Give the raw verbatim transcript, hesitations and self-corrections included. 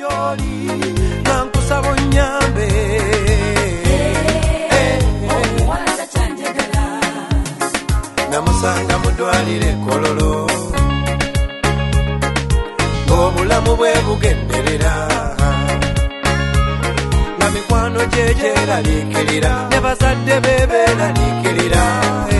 gy'oli nga nkusaba onnyambe namusanga mu ddwaliro ekkololo ng'obulamu bwe bugenderera nga mikwano gye gyeraliikirira ne bazadde be beeraliikirira